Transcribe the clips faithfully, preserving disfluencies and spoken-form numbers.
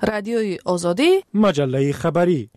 رادیوی آزادی، مجله خبری.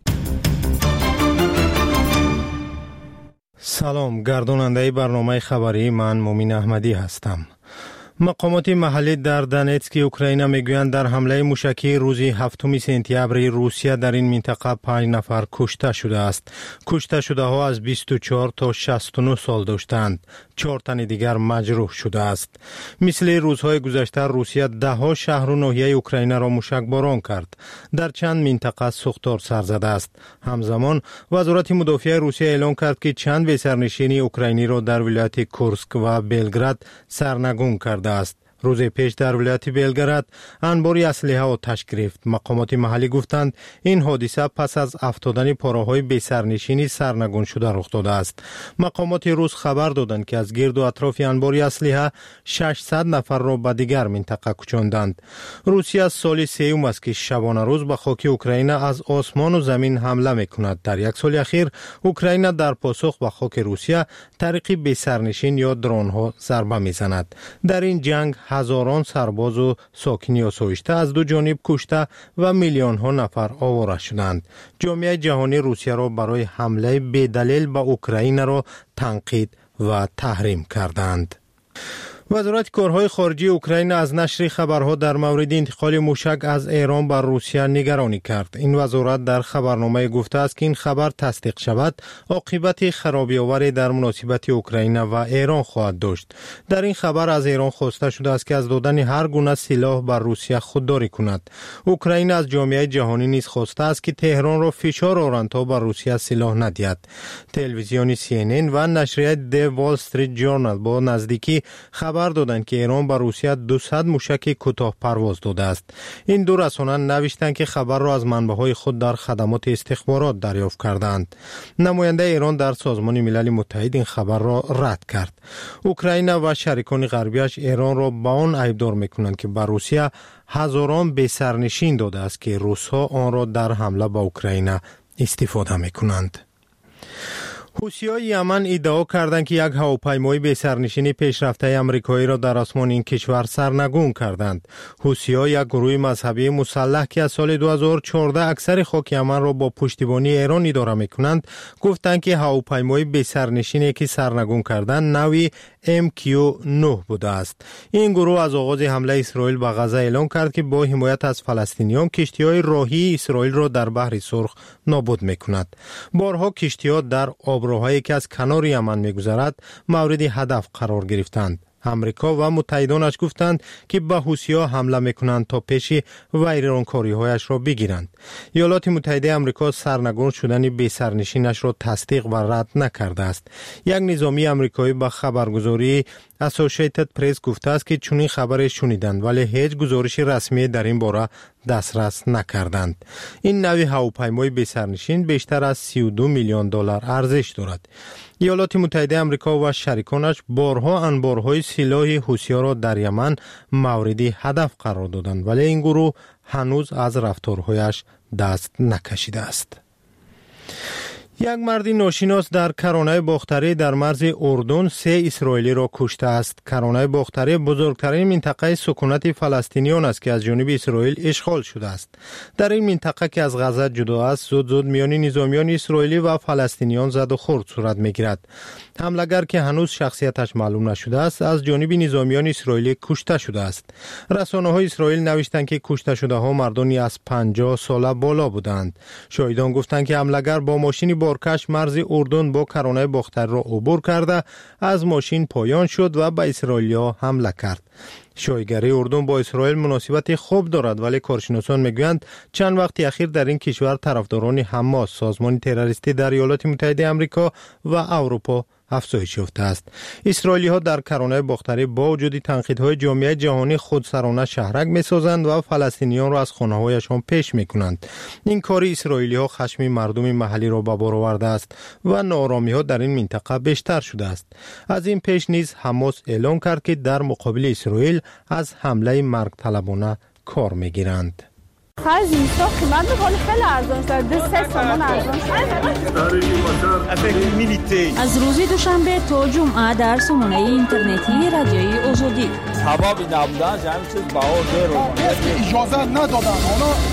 سلام، گرداننده برنامه خبری من مومین احمدی هستم. مقامات محلی در دونتسک اوکراین میگویند در حمله موشکی روز هفتم سپتامبر روسیه در این منطقه پنج نفر کشته شده است. کشته شده ها از بیست و چهار تا شصت و نه سال داشتند. چهار تن دیگر مجروح شده است. مثل روزهای گذشته روسیه ده ها شهر و ناحیه اوکراین را موشک باران کرد. در چند منطقه سوختار سر زده است. همزمان وزارت مدافع روسیه اعلام کرد که چند ویسرنشینی اوکراینی را در ولایت کورسک و بلگراد سرنگون کرده است. روز پیش در ولایت بلگراد انباری اسلحه آتش گرفت. مقامات محلی گفتند این حادثه پس از افتادن پاراهای بی‌سرنشینی سرنگون شده رخ داده است. مقامات روس خبر دادند که از گرد و اطراف انباری اسلحه ششصد نفر را به دیگر منطقه کوچاندند. روسیه از سال سوم است که شبانه روز به خاک اوکراین از آسمان و زمین حمله میکند. در یک سال اخیر اوکراین در پاسخ به خاک روسیه طریق بی‌سرنشین یا درون ها ضربه میزند. در این جنگ هزاران سرباز و ساکنی آسایشته از دو جانب کشته و میلیون ها نفر آواره شدند. جامعه جهانی روسیه را برای حمله بی‌دلیل به اوکراین را تنقید و تحریم کردند. وزارت کارهای خارجه اوکراین از نشر خبرها در مورد انتقال موشک از ایران بر روسیه نگرانی کرد. این وزارت در خبرنامه گفته است که این خبر تصدیق شود عاقبت خرابی‌آوری در مناسبت اوکراین و ایران خواهد داشت. در این خبر از ایران خواسته شده است که از دادن هر گونه سلاح بر روسیه خودداری کند. اوکراین از جامعه جهانی نیز خواسته است که تهران را فشار آورند تا بر روسیه سلاح ندهد. تلویزیون سی ان ان و نشریه دی وال استریت جورنال با نزدیکی خبر دادند که ایران به روسیه دویست موشک کوتاه پرواز داده است. این دو رسانه نوشتند که خبر را از منبع‌های خود در خدمات استخبارات دریافت کردند. نماینده ایران در سازمان ملل متحد این خبر را رد کرد. اوکراین و شریکان غربیش ایران را به آن ایبدار می‌کنند که به روسیه هزاران بی‌سرنشین داده است که روس‌ها آن را در حمله به اوکراین استفاده می‌کنند. حوثی‌های یمن ادعا کردند که یک هواپیمای بی‌سرنشین پیشرفته آمریکایی را در آسمان این کشور سرنگون کردند. حوثی‌ها یک گروه مذهبی مسلح که از سال دو هزار و چهارده اکثر خاک یمن را با پشتیبانی ایران اداره می‌کنند، گفتند که هواپیمای بی‌سرنشینی که سرنگون کردند نوعی ام کیو نه بوده است. این گروه از آغاز حمله اسرائیل به غزه اعلام کرد که با حمایت از فلسطینیان کشتی‌های راهی اسرائیل را در بحر سرخ نابود می‌کند. بارها کشتی‌ها در آبراهایی که از کنار یمن می‌گذرد مورد هدف قرار گرفتند. امریکا و متحدانش گفتند که به حوثی‌ها حمله می‌کنند تا پیش ویرانکاری‌هایش را بگیرند. ایالات متحده آمریکا سرنگون شدن بی‌سرنشینش را تصدیق و رد نکرده است. یک نظامی آمریکایی به خبرگزاری اسوسییتد پرس گفته است که چنین خبری شنیدند ولی هیچ گزارش رسمی در این باره دسترس نکردند. این نوع هواپیمای بی‌سرنشین بیشتر از سی و دو میلیون دلار ارزش دارد. ایالات متحده آمریکا و شریکانش بارها انبارهای سلاح حوثی‌ها را در یمن مورد هدف قرار دادند ولی این گروه هنوز از رفتارهایش دست نکشیده است. یک مرد ناشناس در کرانه باختری در مرز اردن سه اسرائیلی را کشته است. کرانه باختری بزرگترین منطقه سکونت فلسطینیان است که از جانب اسرائیل اشغال شده است. در این منطقه که از غزه جدا است، زود زود میان نظامیان اسرائیلی و فلسطینیان زد و خورد صورت میگیرد. حمله‌گر که هنوز شخصیتش معلوم نشده است، از جانب نظامیان اسرائیلی کشته شده است. رسانه‌های اسرائیل نوشتند که کشته شده‌ها مردانی از پنجاه ساله بالا بودند. شاهدان گفتند که حمله‌گر با ماشین بارکش مرز اردن با کرانه باختری را عبور کرده از ماشین پایان شد و به اسرائیلی‌ها حمله کرد. شایگری اردن با اسرائیل مناسبت خوب دارد ولی کارشناسان میگویند چند وقت اخیر در این کشور طرفداران حماس، سازمان تروریستی در ایالات متحده آمریکا و اروپا افزایش یافته است. اسرائیلی ها در کرانه باختری با وجود تنقیدهای جامعه جهانی خودسرانه شهرک میسازند و فلسطینیان را از خانه‌هایشان پیش میکنند. این کار اسرائیلی ها خشم مردم محلی را به بار آورده است و ناآرامی ها در این منطقه بیشتر شده است. از این پیش نیز حماس اعلام کرد که در مقابل اسرائیل از حمله مرگ طلبانه کار میگیرند. خرج اینستا قیمت میکنه خیلی ارزان شده، دو سه سامان ارزان شده. از روز دوشنبه تا جمعه در سامانه اینترنتی رادیوی آزادی سبب نبودن همین چیز بها دارو اجازه ندادن. حالا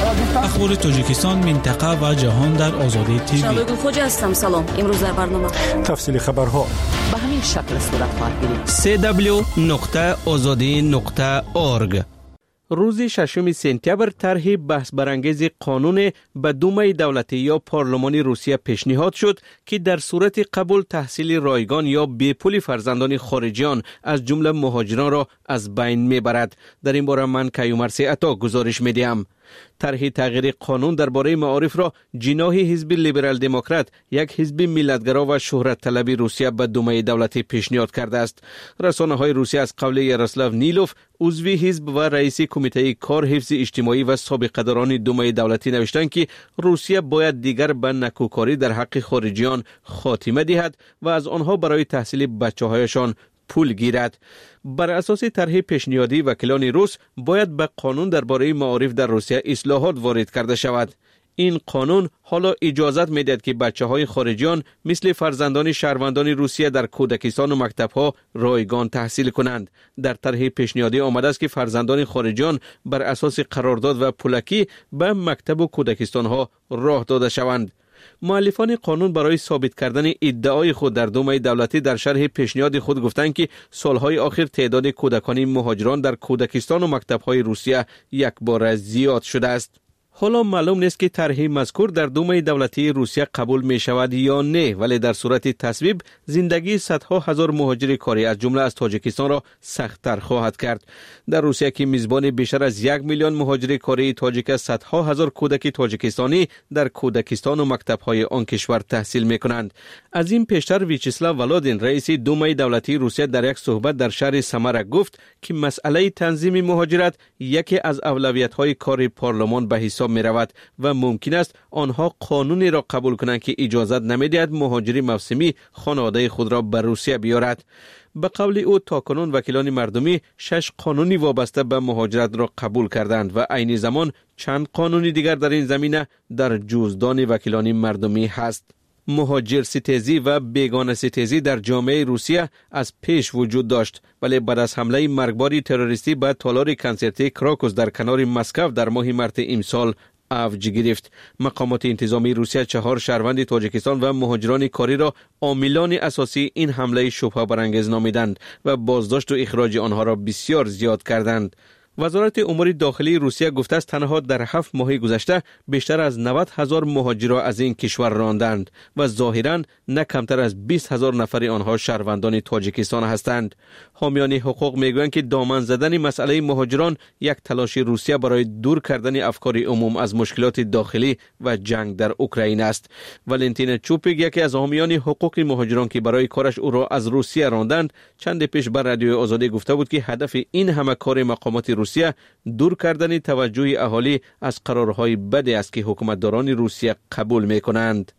اخبار تاجیکستان، منطقه و جهان در آزادی تیوی. شبگون خوجا هستم. سلام. امروز در برنامه تفصیل خبرها به همین شکل صورت خواهد گرفت. سی دبلیو نقطه آزادی نقطه اورگ. روز ششم سپتامبر طرح بحث برانگیز قانون به دومای دولتی یا پارلمانی روسیه پیشنهاد شد که در صورت قبول تحصیل رایگان یا بیپولی فرزندان خارجیان از جمله مهاجران را از بین میبرد. در این باره من کیومرث عطا گزارش میدهم. طرح تغییر قانون درباره معارف را جناح حزب لیبرال دموکرات، یک حزب ملتگرا و شهرت طلبی روسیه به دومای دولتی پیشنهاد کرده است. رسانه های روسیه از قول یاروسلاو نیلوف، عضو حزب و رئیس کمیته کار حفظ اجتماعی و سابقه‌داران دومای دولتی نوشتند که روسیه باید دیگر به نکوکاری در حق خارجیان خاتمه دهد و از آنها برای تحصیل بچه‌هایشان پول گیرد. بر اساس طرح پیشنهادی وکیلان روس باید به قانون درباره معارف در روسیه اصلاحات وارد کرده شود. این قانون حالا اجازت میدهد که بچه‌های خارجیان مثل فرزندان شهروندان روسیه در کودکستان و مکتب‌ها رایگان تحصیل کنند. در طرح پیشنهادی آمده است که فرزندان خارجیان بر اساس قرارداد و پولکی به مکتب و کودکستان‌ها راه داده شوند. مؤلفان قانون برای ثابت کردن ادعای خود در دومای دولتی در شرح پیشنهاد خود گفتند که سالهای آخر تعداد کودکان مهاجران در کودکستان و مکتب‌های روسیه یک بار زیاد شده است. حالا معلوم نیست که طرح مذکور در دومای دولتی روسیه قبول می شود یا نه، ولی در صورت تصویب زندگی صدها هزار مهاجر کاری از جمله از تاجیکستان را سخت‌تر خواهد کرد. در روسیه که میزبان بیشتر از یک میلیون مهاجر کاری تاجیک است، صدها هزار کودک تاجیکستانی در کودکستان و مکتب‌های آن کشور تحصیل می کنند. از این پیشتر ویچسلاو ولادین، رئیس دومای دولتی روسیه، در یک صحبت در شهر سمرا گفت که مسئله تنظیم مهاجرت یکی از اولویت‌های کار پارلمان به حساب می رود و ممکن است آنها قانونی را قبول کنند که اجازت نمیدهد مهاجری موسمی خانواده خود را به روسیه بیارد. به قول او تاکنون وکیلان مردمی شش قانونی وابسته به مهاجرت را قبول کردند و عین زمان چند قانونی دیگر در این زمینه در جزدان وکیلان مردمی هست. مهاجر ستیزی و بیگانه ستیزی در جامعه روسیه از پیش وجود داشت، ولی بعد از حمله مرگباری تروریستی به تالار کنسرتی کراکوس در کنار مسکو در ماه مارس امسال اوج گرفت. مقامات انتظامی روسیه چهار شهروند تاجیکستان و مهاجران کاری را عاملان اساسی این حمله شبهه برانگیز نامیدند و بازداشت و اخراج آنها را بسیار زیاد کردند. وزارت امور داخلی روسیه گفته است تنها در هفت ماه گذشته بیشتر از نود هزار مهاجر را از این کشور راندند و ظاهراً نه کمتر از بیست هزار نفر آنها شهروندان تاجیکستان هستند. حامیان حقوق میگویند که دامن زدن مسئله مهاجران یک تلاش روسیه برای دور کردن افکار عموم از مشکلات داخلی و جنگ در اوکراین است. ولنتین چوپیک، یکی از حامیان حقوق مهاجران که برای کارش او را از روسیه راندند، چند پیش بر رادیو آزادی گفته بود که هدف این همه کار مقامات روسیه دور کردن توجه اهالی از قرارهای بدی است که حکومتداران روسیه قبول می کنند.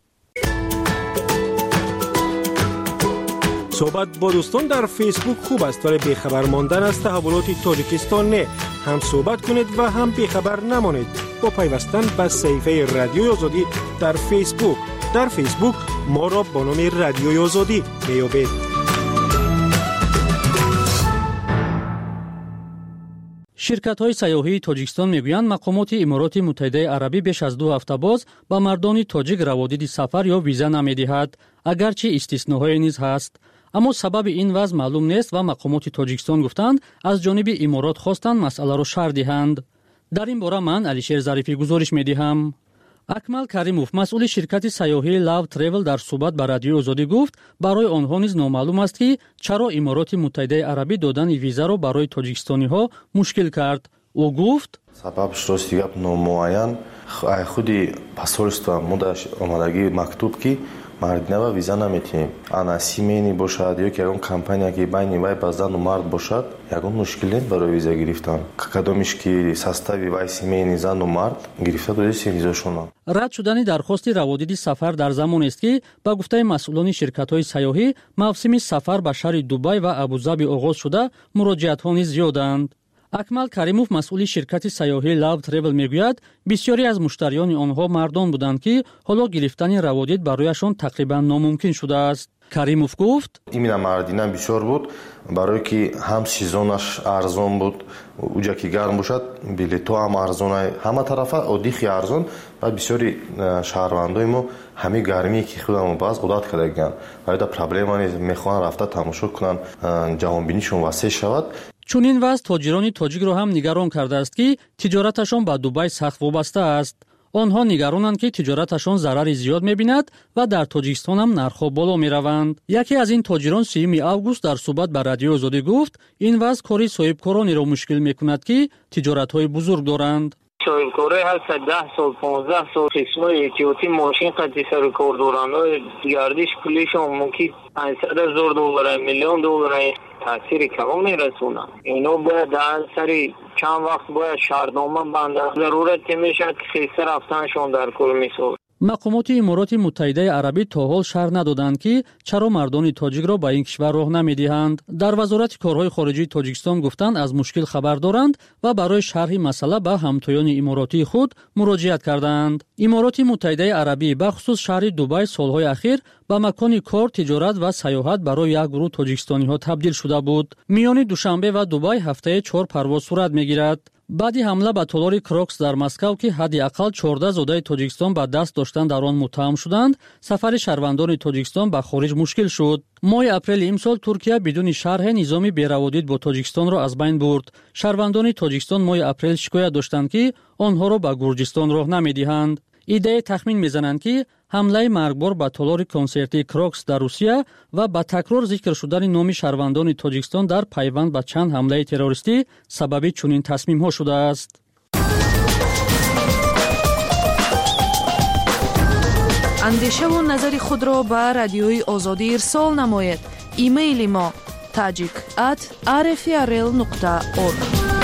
صحبت با دوستان در فیسبوک خوب است، ولی بیخبر ماندن از تحولات تاجیکستان نه. هم صحبت کنید و هم بیخبر نمانید با پیوستن به صفحه رادیوی آزادی در فیسبوک. در فیسبوک ما را با نام رادیوی آزادی میابید. شرکت‌های سیاحی تاجیکستان میگویند مقامات امارات متحده عربی بیش از دو هفته باز به مردان تاجیک روادید سفر یا ویزا نمی‌دهد، اگرچه استثناءهایی نیز هست. اما سبب این وضع معلوم نیست و مقامات تاجیکستان گفتند از جانب امارات خواستند مسئله را شرح دهند. در این باره من علیشیر ظریفی گزارش می‌دهم. اکمل کریموف، مسئول شرکت سیاحی لاو تریول، در صحبت با رادیو آزادی گفت برای آنها نیز نامعلوم است که چرا امارات متحده عربی دادن ویزا را برای تاجیکستانی‌ها مشکل کرد. او گفت سببش راست گپ نامعین، خودی посольство مودش آمادگی مکتوب کی مردنا ویزا نمیتونیم. انا سیمینی باشد یا که اون کمپانیا که بین وای بازن و مرد باشد، یکون مشکلی برای ویزا گرفتن. کدومش که ساستاوی وای سیمینی زن و مرد گرفته دوست ویزاشون. رد شدن درخواست روادید سفر در زمان است که با گفته مسئولان شرکت‌های سیاحی موسم سفر به شهر دبی و ابوظبی آغاز شده، مراجعت‌ها نیز زیادند. акмал каримов масъули ширкати сайёҳӣ Love Travel мегӯяд, бисёре аз муштариёни онҳо мардон буданд, ки ҳоло гирифтани раводид барояшон тақрибан номумкин шудааст. Каримов гуфт: именно мардина бисёр буд, барое ки ҳам сезонаш арзон буд, уҷа ки гарм бошад, билетҳо ҳам арзон, ҳама тарафа оддихи арзон. ва бисёри шаҳрвандои мо ҳами гармие ки худамон баъз одат кардаган, валида проблема нест, мехоҳанд рафта тамошо кунанд, ҷаҳонбинишон васеъ шавад. Чунин ваз тоҷирони тоҷикро ҳам нигарон кардааст, ки тиҷораташон ба Дубай сахт вобаста аст. онҳо нигаронанд, ки тиҷораташон зарари зиёд мебинад ва дар Тоҷикистон ҳам нархҳо боло мераванд. яке аз ин тоҷирон сеюми август дар суҳбат ба Радиои Озодӣ гуфт, ин ваз кори соҳибкоронеро мушкил мекунад, ки тиҷоратҳои бузург доранд. соҳибкорӣ ҳаста даҳ сол понздаҳ сол қисмои эҳтиётӣ мошин қати сари кор доранд. гардиш пулишон мумкин панҷсад ҳазор доллар, миллион доллар таъсири калон мерасонанд. ино бояд дар сари чанд вақт бояд шаҳрнома банда. зарурат мешавад ки хеста рафтанашон дар кор мисол. мақомоти Имороти Муттаҳидаи Арабӣ то ҳол шарҳ надоданд, ки чаро мардони тоҷикро ба ин кишвар роҳ намедиҳанд. дар Вазорати корҳои хориҷии Тоҷикистон гуфтанд, аз мушкил хабар доранд ва барои шарҳи масъала ба ҳамтоёни иморотии худ муроҷиат кардаанд. Имороти Муттаҳидаи Арабӣ бахусус шаҳри Дубай солҳои ахир ба макони кор, тиҷорат ва саёҳат барои як гурӯҳ тоҷикистониҳо табдил шуда буд. миёни Душанбе ва Дубай ҳафтае чор парвоз сурат мегирад. баъди ҳамла ба толори Крокс дар Москав, ки ҳадди ақал чордаҳ зодаи Тоҷикистон ба даст доштан дар он муттаҳам шуданд, сафари шаҳрвандони Тоҷикистон ба хориҷ мушкил шуд. моҳи апрели имсол Туркия бидуни шарҳе низоми бераводид бо Тоҷикистонро аз байн бурд. шаҳрвандони Тоҷикистон моҳи апрел шикоят доштанд, ки онҳоро ба Гурҷистон роҳ намедиҳанд. идея тахмин мезананд, ки ҳамлаи маргбор ба толори консертии Крокс дар Русия ва ба такрор зикр шудани номи шаҳрвандони Тоҷикистон дар пайванд ба чанд ҳамлаи террористӣ сабаби чунин тасмимҳо шудааст. андешаву назари худро ба Радиои Озодӣ ирсол намоед. имейли мо tajik at r f r l нуқта org.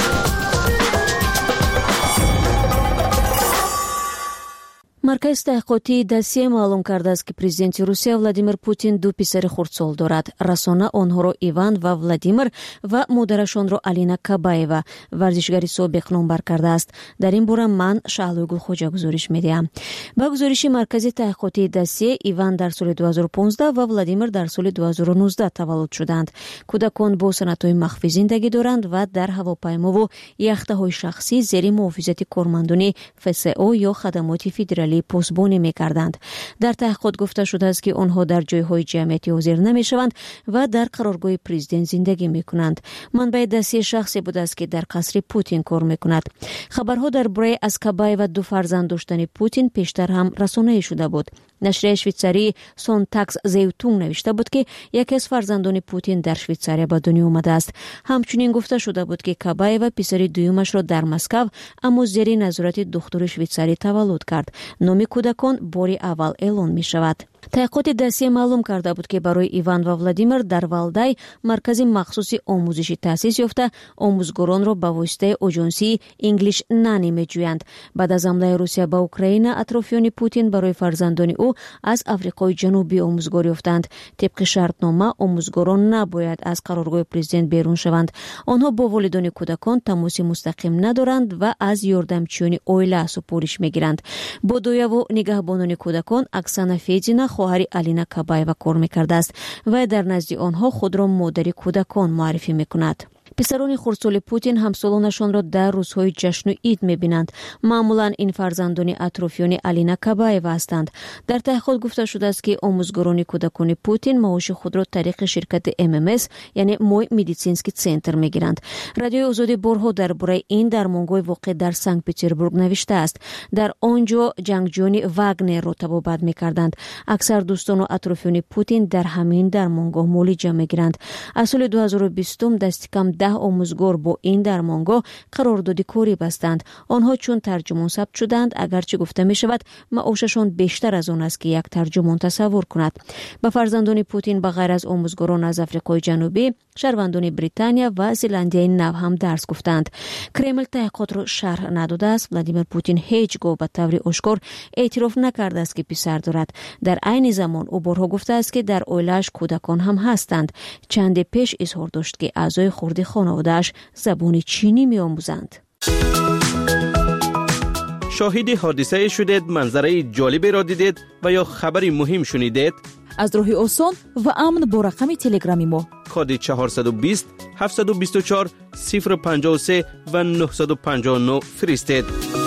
маркази таҳқиқотии Дасия маълум кардааст, ки президенти Русия Владимир Путин ду писари хурдсол дорад. Расона онҳоро Иван ва Владимир ва модарашонро Алина Кабаева, варзишгари собиқ, номбар кардааст. дар ин бора ман Шаҳлои Гулхоҷа гузориш медиҳам. ба гузориши маркази таҳқиқотии Дасия, Иван дар соли ду ҳазору понздаҳ ва Владимир дар соли ду ҳазору нуздаҳ таваллуд шуданд. кӯдакон бо санадҳои махфӣ зиндагӣ доранд ва дар ҳавопаймову яхтаҳои шахсӣ зери муҳофизати кормандони эф эс о ё хадамоти федералӣ посбонӣ мекарданд. дар таҳқиқот гуфта шудааст, ки онҳо дар ҷойҳои ҷамъиятӣ ҳозир намешаванд ва дар қароргоҳи президент зиндагӣ мекунанд. манбаи Дасия шахсе будааст, ки дар қасри Путин кор мекунад. хабарҳо дар бораи аз Кабаева ду фарзанд доштани Путин пештар ҳам расонаӣ шуда буд. нашрияи швейтсарии Сонтакс Зейтунг навишта буд, ки яке аз фарзандони Путин дар Швейтсария ба дунё омадааст. ҳамчунин гуфта шуда буд, ки Кабаева писари дуюмашро дар Москав, аммо зери назорати духтури швейтсарӣ таваллуд кард. номи кӯдакон бори аввал эълон мешавад. таҳқиқоти Дасия маълум карда буд, ки барои Иван ва Владимир дар Валдай маркази махсуси омӯзишӣ таъсис ёфта, омӯзгоронро ба воситаи оҷонсии English Nanny меҷӯянд. баъд аз ҳамлаи Русия ба Украина, атрофиёни Путин барои фарзандони ӯ аз Африқои ҷанубӣ омӯзгор ёфтанд. тибқи шартнома, омӯзгорон набояд аз қароргоҳи президент берун шаванд. онҳо бо волидони кӯдакон тамоси мустақим надоранд ва аз ёрдамчиёни оила супориш мегиранд. бо дояву нигаҳбонони кӯдакон Оксана Федина, хоҳари Алина Кабаева кор мекардааст. вай дар назди онҳо худро модари кӯдакон муаррифӣ мекунад. писарони хурдсоли Путин ҳамсолонашонро дар рӯзҳои ҷашну ид мебинанд. маъмулан ин фарзандони атрофиёни Алина Кабаева ҳастанд. дар таҳқиқот гуфта шудааст, ки омӯзгорони кӯдакони Путин маоши худро тариқи ширкати эм эм эс, яъне Мой медицинский центр мегиранд. Радиои Озодӣ борҳо дар бораи ин дармонгоҳи воқеъ дар Санкт Петербург навиштааст. дар он ҷо ҷангҷӯёни Вагнерро табобат мекарданд. аксар дӯстону атрофиёни Путин дар ҳамин дармонгоҳ муолиҷа мегиранд. аз соли ду ҳазору бистум дасти кам даҳ омӯзгор бо ин дармонгоҳ қарордоди корӣ бастанд. онҳо чун тарҷумон сабт шуданд, агарчи гуфта мешавад маошашон бештар аз он аст, ки як тарҷумон тасаввур кунад. ба фарзандони Путин ба ғайр аз омӯзгорон аз Африқои ҷанубӣ, шаҳрвандони Британия ва Зеландияи Нав ҳам дарс гуфтанд. Кремл таҳқиқотро шарҳ надодааст. Владимир Путин ҳеҷ гоҳ ба таври ошкор эътироф накардааст, ки писар дорад. дар айни замон ӯ борҳо гуфтааст, ки дар оилааш кӯдакон ҳам ҳастанд. чанде пеш изҳор дошт, ки аъзои хурди خانواده‌اش زبان چینی می‌آموزند. شاهد حادثه شدید، منظره جالبی را دیدید و یا خبری مهم شنیدید؟ از راه آسان و امن با رقم تلگرامی ما کد چهارصد و بیست هفتصد و بیست و چهار صفر پنجاه و سه و نهصد و پنجاه و نه فرستید.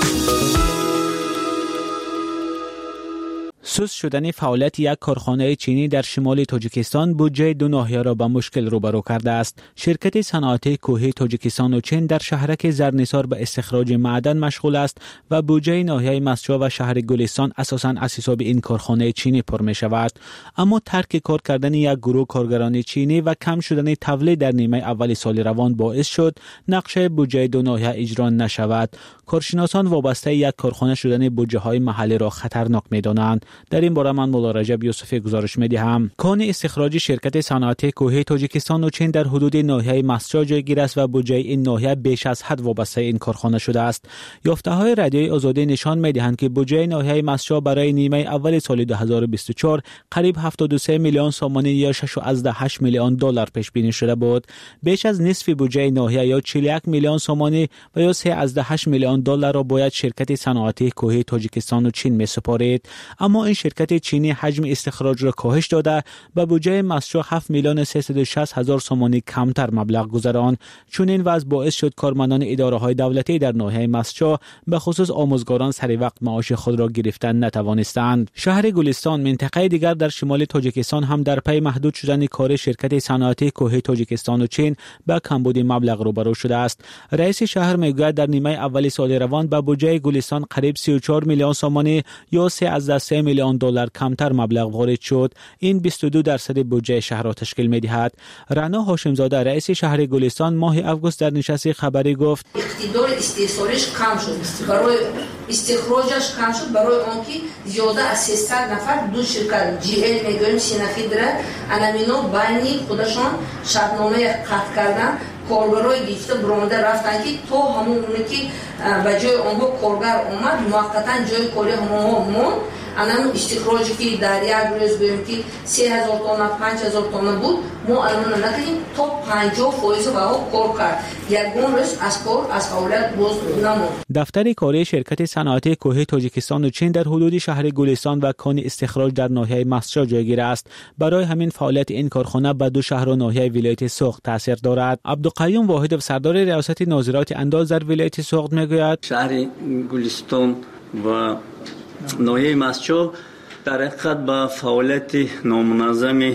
سوس شدن فعالیت یک کارخانه چینی در شمال تاجیکستان بودجه دو ناحیه را به مشکل روبرو کرده است. شرکت صنعتی کوهی تاجیکستان و چین در شهرک زرنثار به استخراج معدن مشغول است و بودجه ناحیه مسجد و شهر گلستان اساساً از حساب این کارخانه چینی پر می شود. اما ترک کار کردن یک گروه کارگران چینی و کم شدن تولید در نیمه اول سال روان باعث شد نقشه بودجه دو ناحیه اجرا نشود. کارشناسان وابسته یک کارخانه شدن بودجه های محلی را خطرناک می دانند. در این باره من مولا رجب یوسفی گزارش می دهم. کان استخراج شرکت صنعتی کوهی تاجیکستان و چین در حدود ناحیه مسجد جایگیر است و بودجه این ناحیه بیش از حد وابسته این کارخانه شده است. یافته های رادیوی آزادی نشان می دهند که بودجه ناحیه مسجد برای نیمه اول سال دو هزار و بیست و چهار قریب هفتاد و سه میلیون سومانی یا شش و هشت میلیون دلار پیش بینی شده بود. بیش از نصف بودجه ناحیه یا چهل و یک میلیون سومانی و یا سه و هشت میلیون دلار را باید شرکت صنعتی کوهی تاجیکستان و چین می سپارید. اما این شرکت چینی حجم استخراج را کاهش داده و بودجه مسجد هفت میلیون سیصد و شصت هزار سومانی کمتر مبلغ گذران. چون این وضع باعث شد کارمندان اداره های دولتی در ناحیه مسجد به خصوص آموزگاران سری وقت معاش خود را گرفتن نتوانستند. شهر گلستان منطقه دیگر در شمال تاجیکستان هم در پی محدود شدن کار شرکت صنعتی کوهی تاجیکستان و چین با کمبود مبلغ روبرو شده است. رئیس شهر میگوید در نیمه اول سال روان به بودجه گلستان قریب سی و چهار میلیون سومانی یا سه و سه میلیون دلار کمتر مبلغ وارد شد. این بیست و دو درصد بودجه شهر را تشکیل می‌دهد. رنا هاشم زاده رئیس شهر گلستان ماه آگوست در نشست خبری گفت اقتدار استحصالش کم شد، برای استخراجش کم شد، برای آنکه زیاده از سیصد نفر دو شرکت جی ال میگویم سینفی داره انامینو بینی خودشان شرطنامه قطع کردن، کارگرای گفته برونده رفتن که تو همون اونی که به جای آنها کارگر اومد موقتا جای کاری همونها مون. الان استخراجی که در یک روز بگیم که سه هزار تونه پنج هزار تونه بود، ما الان نکنیم تا پنجاه فایز و کار کرد. یکون روز از کار از فعالیت باز نمود. دفتر کاری شرکت صنعتی کوهی تاجیکستان و چین در حدود شهر گلستان و کان استخراج در ناحیه مسجد جایگیر است. برای همین فعالیت این کارخانه به دو شهر و ناحیه ولایت سوخت تاثیر دارد. عبدالقیوم واحد سردار ریاست ناظرات انداز در ولایت سوخت میگوید شهر گلستان و ناحیه مسجد در حقیقت با فعالیت نامنظم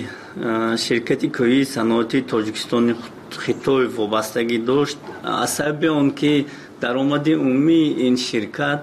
شرکت کوهی صنعتی تاجیکستان خطای وابستگی داشت. از سبب آن که درآمد عمومی این شرکت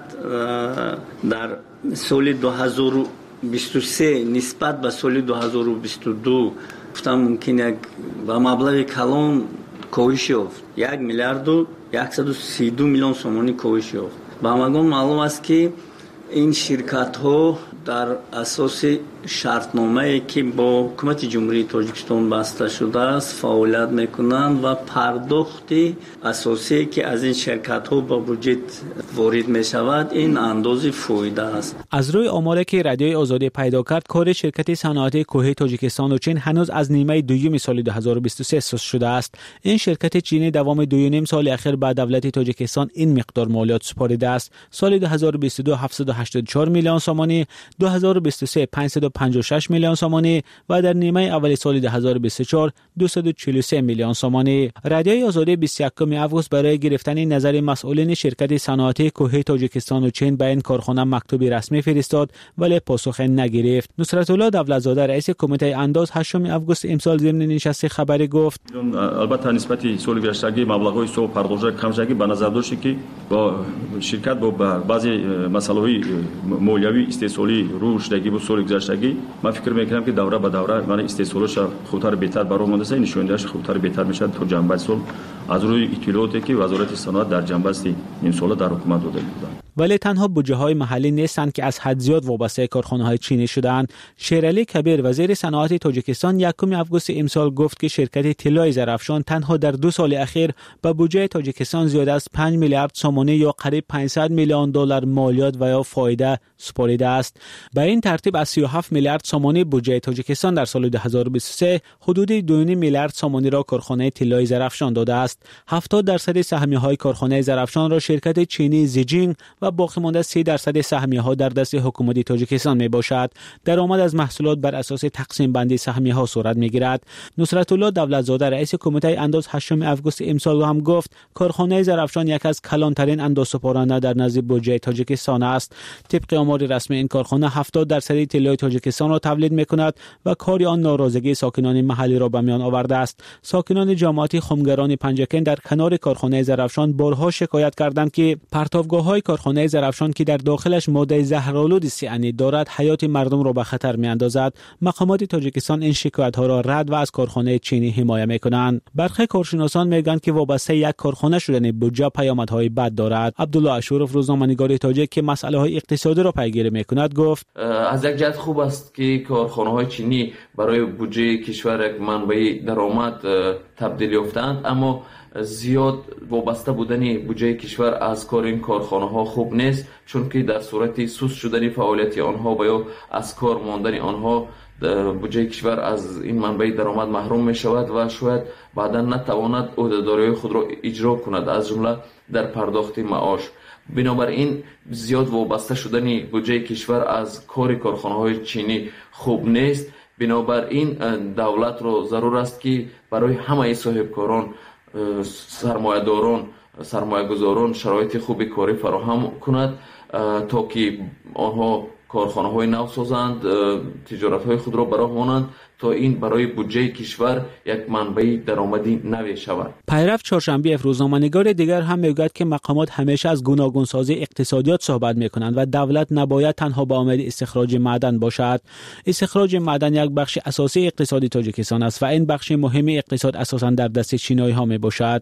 در سال دو هزار و بیست و سه نسبت به سال دو هزار و بیست و دو گفتم ممکن یک با مبلغ کلان کاهش یافت. یک میلیارد و صد و سی و دو میلیون سومانی کاهش یافت. با همگان معلوم است که این شرکت ها در اساس شرطنامه‌ای که با حکومت جمهوری تاجیکستان بسته شده است فعالیت میکنند و پرداخت اساسی که از این شرکت ها با بودجه وارد می شود این اندازه فایده است. از روی آماری که رادیوی آزادی پیدا کرد کار شرکت صنعتی کوهی تاجیکستان و چین هنوز از نیمه دوم سال دو هزار و بیست و سه سوس شده است. این شرکت چینی دوام دو و نیم سال اخیر به دولت تاجیکستان این مقدار مالیات سپارده است. سال دو هزار و بیست و دو هفتصد و هشتاد و چهار میلیون سومانی، دو هزار و بیست و سه پانصد و پنجاه و شش میلیون سومانی و در نیمه اول سال دو هزار و بیست و چهار دویست و چهل و سه میلیون سومانی. رادیوی آزادی بیست و یکم آگوست برای گرفتن نظر مسئولین شرکت صنعتی کوهی تاجیکستان و چین به این کارخانه مکتوبی رسمی فرستاد ولی پاسخ نگرفت. نصرت الله دولتزاده رئیس کمیته انداز هشتم آگوست امسال ضمن نشست خبری گفت البته نسبت سال گذشته مبلغ‌های سو پرداخت کم شدگی به نظر داشت که با شرکت با بعضی مسائل مالیوی استحصالی روش دگی با سال گذشته من فکر میکنم که دوره به دوره من استحصالش خودتر بهتر برام مونده است. نشوندهش خودتر بهتر میشه تا جنبه سال از روی اطلاعاتی که وزارت صنعت در جنبه است این سال در حکومت داده بود. ولی تنها بودجه های محلی نیستند که از حد زیاد وابسته کارخانه های چینی شدند. شیرعلی کبیر وزیر صنعت تاجیکستان یکم آگوست امسال گفت که شرکت طلای زرافشان تنها در دو سال اخیر به بودجه تاجیکستان زیاد از پنج میلیارد سومانی یا قریب پانصد میلیون دلار مالیات و یا فایده سپرده است. به این ترتیب از سی و هفت میلیارد سومانی بودجه تاجیکستان در سال دو هزار و بیست و سه حدود دو و نیم میلیارد سومانی را کارخانه طلای زرافشان داده است. است. هفتاد درصد سهمیه‌های کارخانه زرافشان را شرکت چینی زیجینگ و باقی مانده سی درصد سهمیه‌ها در دست حکومت تاجیکستان میباشد. درآمد از محصولات بر اساس تقسیم بندی سهمیه‌ها صورت میگیرد. نصرت الله دولتزاده رئیس کمیته انداز هشتم آگوست امسال هم گفت کارخانه زرافشان یک از کلانترین اندازه‌سپارنده در نزد بودجه تاجیکستان است. طبق آمار رسمی این کارخانه هفتاد درصد طلای تاجیکستان را تولید می‌کند و کار آن ناراضگی ساکنان محلی را به میان آورده است. ساکنان جماعت خمگران پنجکن در کنار کارخانه زرافشان بارها شکایت کردند که پرتابگاه‌های کارخانه زرافشان که در داخلش ماده زهرآلود سیانید دارد حیات مردم را به خطر می‌اندازد. مقامات تاجیکستان این شکایت‌ها را رد و از کارخانه چینی حمایت می‌کنند. برخی کارشناسان میگویند که وابسته یک کارخانه شدن بودجه پیامدهای بد دارد. عبدالله اشورف روزنامه‌نگار تاجیک که مسائل اقتصادی را پیگیری می‌کند گفت از یک جهت خوب است که کارخانه‌های چینی برای بودجه کشور یک منبع درآمد تبدیل یافتند، اما زیاد وابسته بودن بودجه کشور از کار این کارخانه‌ها خوب نیست، چون که در صورت سوس شدن فعالیت آنها و یا از کار ماندن آنها بودجه کشور از این منبع درآمد محروم می شود و شاید بعدا نتواند عهده‌داری خود را اجرا کند، از جمله در پرداخت معاش. بنابراین زیاد وابسته شدن بودجه کشور از کار کارخانه‌های چینی خوب نیست. بنابراین دولت را ضرور است که برای همه صاحبکاران، سرمایه‌داران، سرمایه‌گذاران شرایط خوب کاری فراهم کند تا که آنها کارخانه‌های نو سازند، تجارت‌های خود را براه مانند تا این برای بودجه کشور یک منبع درآمدی نوی شود. پیرو چهارشنبه روزنامه‌نگار دیگر هم میگوید که مقامات همیشه از گوناگونسازی اقتصادیات صحبت می‌کنند و دولت نباید تنها به امید استخراج معدن باشد. استخراج معدن یک بخش اساسی اقتصادی تاجیکستان است و این بخش مهم اقتصاد اساساً در دست چینایی‌ها میباشد.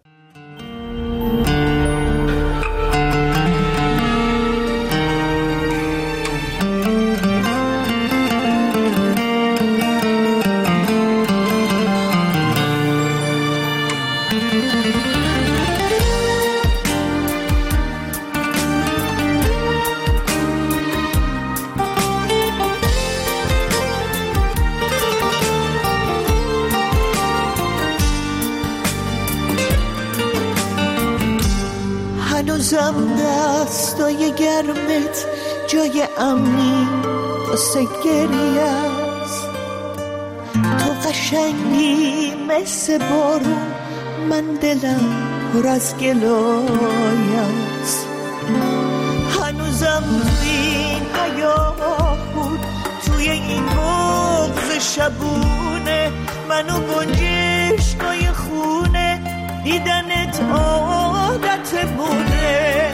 هنوزم دستای گرمت جای امنی واسه گریه است، تو قشنگی مثل بارون، من دلم پر از گلای است. هنوزم توی این حیاهون، توی این بغض شبونه، منو گنجشکای خونه دیدنت عادت بوده.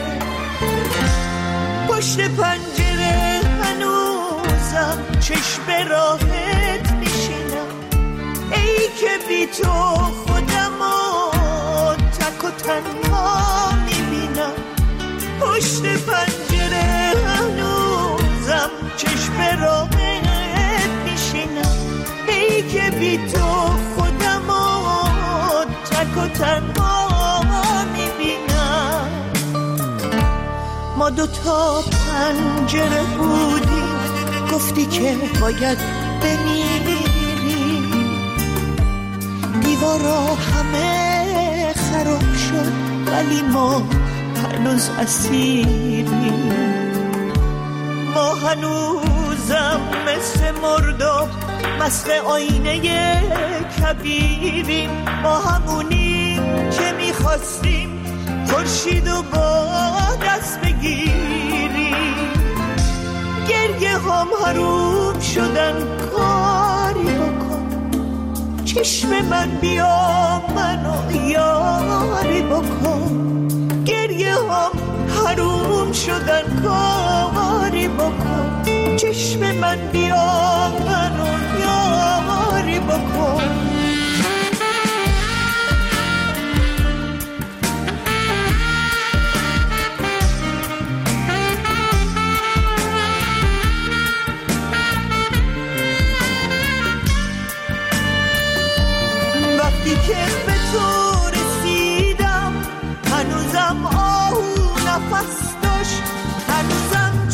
پشت پنجره هنوزم چشم راحت میشینم، ای که بی تو خودمو تک و تنها میبینم. پشت پنجره هنوزم چشم راحت میشینم، ای که بی تو خودمو تک و تنها میبینم. ما دوتا پنجره بودیم، گفتی که باید بمیری، دیوارا همه خراب شد ولی ما هنوز اسیریم. ما هنوزم مثل مرداب مثل آینه کبیریم، ما همونیم که میخواستیم خورشید و با دست بگیریم. گریه هم حروم شدن، کاری بکن چشم من، بیا منو یاری بکن. گریه هم حروم شدن، کاری بکن چشم من، بیا منو یاری بکن. وقتی که به تو رسیدم هنوزم آهو نفس داشت، هنوزم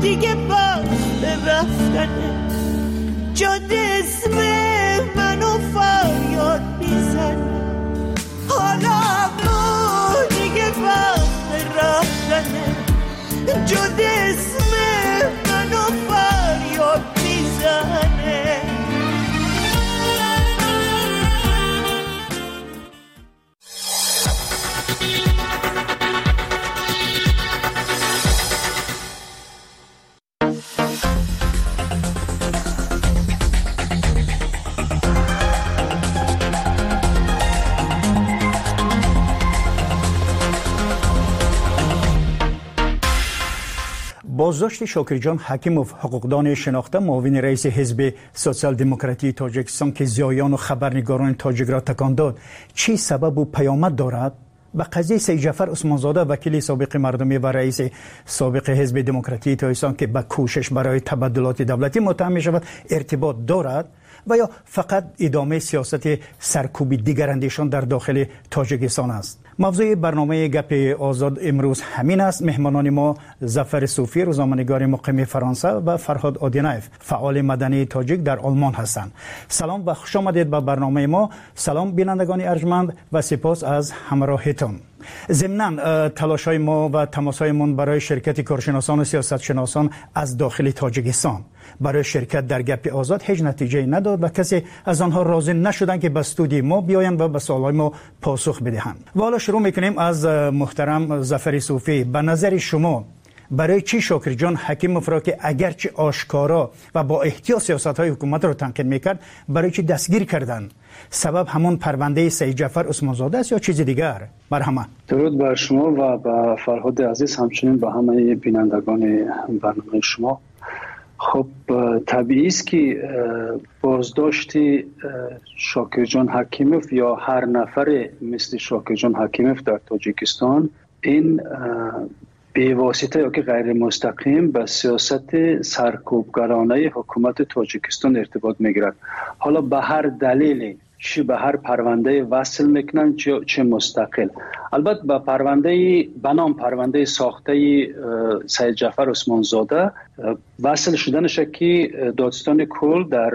دیگه وقت رفتنه. جاده اسم منو فریاد میزنه. حالا اما دیگه وقت رفتنه. جاده اسم منو فریاد میزنه. بازداشت شاکرجان حکیموف حقوقدان شناخته معاون رئیس حزب سوسیال دموکراتی تاجیکستان که زیایان و خبرنگاران تاجیک را تکان داد چی سبب و پیامد دارد؟ به قضیه سید جعفر عثمانزاده وکیل سابق مردمی و رئیس سابق حزب دموکراتی تاجیکستان که به کوشش برای تبدلات دولتی متهم می شود ارتباط دارد و یا فقط ادامه سیاست سرکوب دیگر اندیشان در داخل تاجیکستان است؟ موضوع برنامه گپ آزاد امروز همین است. مهمانان ما ظفر صوفی روزنامه‌نگار مقیم فرانسه و فرهاد آدینایف فعال مدنی تاجیک در آلمان هستند. سلام و خوش آمدید به برنامه ما. سلام بینندگان ارجمند و سپاس از همراهیتان. ضمناً تلاش‌های ما و تماس‌هایمان برای شرکت کارشناسان و سیاستشناسان از داخل تاجیکستان برای شرکت در گپ آزاد هیچ نتیجه نداد و کسی از آنها راضی نشدند که به استودیو ما بیایند و به سوال‌های ما پاسخ بدهند. و حالا شروع می‌کنیم از محترم ظفر صوفی. به نظر شما برای چی شاکرجان حکیموف را که اگرچه آشکارا و با احتیاط سیاست‌های حکومت را تنقید می‌کرد برای چی دستگیر کردند؟ سبب همون پرونده سید جعفر عثمانزاده است یا چیز دیگر؟ مرحمت. درود بر شما و به فرهاد عزیز، همچنین به همه بینندگان برنامه شما. خب طبیعی است که بازداشت شاکرجان حکیموف یا هر نفر مثل شاکرجان حکیموف در تاجیکستان این به واسطه یا که غیر مستقیم به سیاست سرکوبگرانه حکومت تاجیکستان ارتباط میگیرد. حالا به هر دلیلی، چه به هر پرونده وصل میکنن چه مستقل. البته به پرونده بنام پرونده ساخته سید جعفر عثمانزاده وصل شدنش که دادستان کل در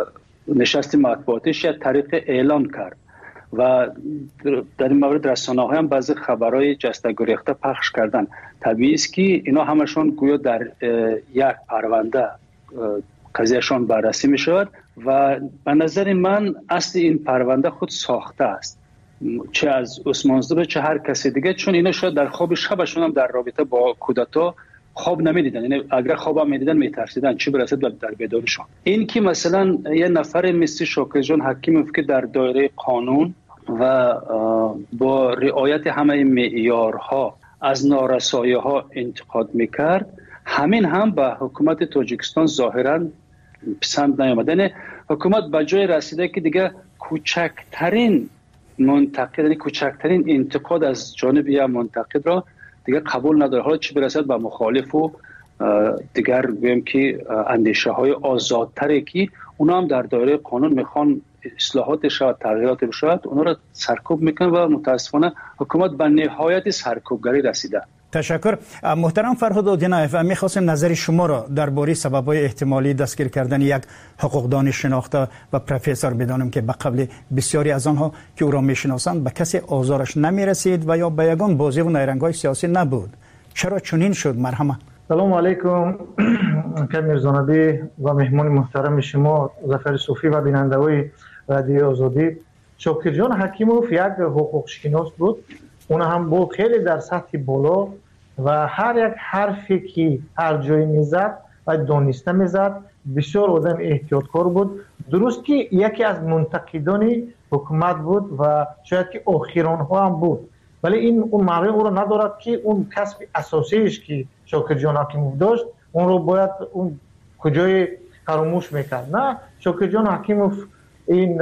نشست مطبوعاتیش یک طریق اعلان کرد و در این مورد رسانه های هم بعضی خبرهای جسته گریخته پخش کردن. طبیعی است که اینا همشون گویا در یک پرونده قضیهشان بررسی می شود و به نظر من اصل این پرونده خود ساخته است، چه از عثمانزاده چه هر کسی دیگه، چون اینا شاید در خواب شبشون هم در رابطه با کودتا خواب نمیدیدن، یعنی اگر خواب هم میدیدن میترسیدن چی برسد در بیدارشون. این که مثلا یه نفر مثل شاکرجان حکیموف که در دایره قانون و با رعایت همه معیارها از نارسایی ها انتقاد میکرد، همین هم به حکومت تاجیکستان ظاهرا پسند نیامده. حکومت به جای رسیده که دیگه کوچکترین منتقد، یعنی کوچکترین انتقاد از جانب یک منتقد را دیگه قبول نداره. حالا چی برسد به مخالف و دیگر بگیم که اندیشه های آزادتری که اونا هم در دایره قانون میخوان اصلاحات شود، تغییرات بشود، اونا را سرکوب میکنه و متاسفانه حکومت به نهایت سرکوبگری رسیده. تشکر. محترم فرهاد آدینایف، میخواستم نظر شما را درباره سبب‌های احتمالی دستگیر کردن یک حقوقدان شناخته و پروفسور بدانم که به قبل بسیاری از آنها که او را میشناسند به کسی آزارش نمیرسید و یا به یگان بازی و نیرنگ‌های سیاسی نبود. چرا چنین شد؟ مرحمت. سلام علیکم کمیرزانبی و مهمان محترم شما ظفر صوفی و بیننده‌های رادیو آزادی. شاکرجان حکیموف یک حقوق شناس بود، اون هم بود خیلی در سطح بالا و هر یک حرفی که هر جایی میزد و دانسته میزد. بسیار آدم احتیاطکار بود. درست که یکی از منتقدان حکومت بود و شاید که آخران ها هم بود، ولی این اون معنی او را ندارد که اون کسب اساسیش که شاکرجان حکیموف داشت اون رو باید اون کجای فراموش میکرد. نه، شاکرجان حکیموف این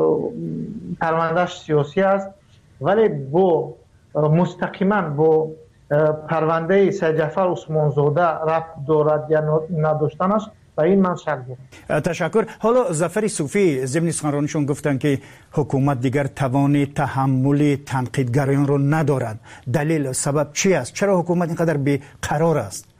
پروندهش سیاسی است، ولی با مستقیما با پرونده سید جعفر عثمانزاده ربط دارد یا نداشتنش و این من شک دارم. تشکر. حالا ظفر صوفی ضمن سخنرانیشون گفتن که حکومت دیگر توان تحمل تنقیدگرایان رو ندارد. دلیل سبب چی است؟ چرا حکومت اینقدر بی‌قرار است؟